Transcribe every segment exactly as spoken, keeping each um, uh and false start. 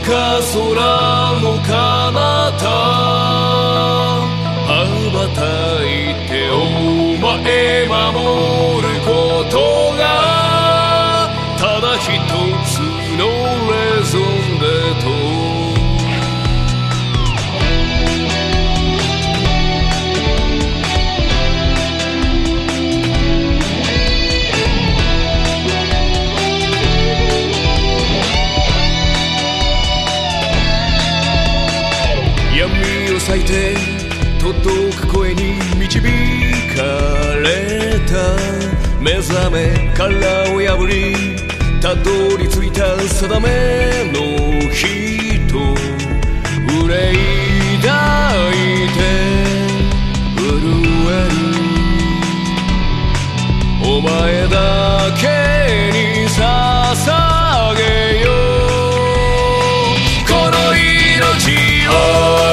か空の彼方羽ばたいてお前守ることがただ一つのレゾンでと闇を裂いて届く声に導かれた目覚め殻を破りたどり着いた定めの人憂い抱いて震えるお前だけに捧げようこの命を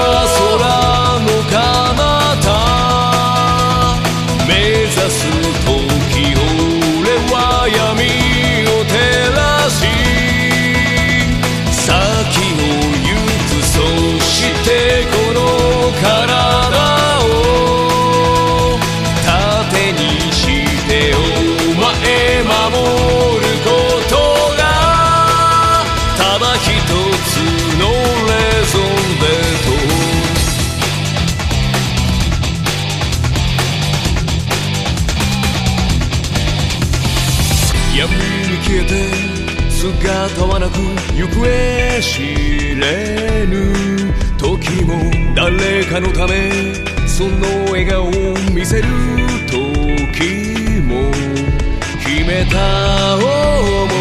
闇に消えて姿はなく行方知れぬ時も誰かのためその笑顔を見せる時も決めた想い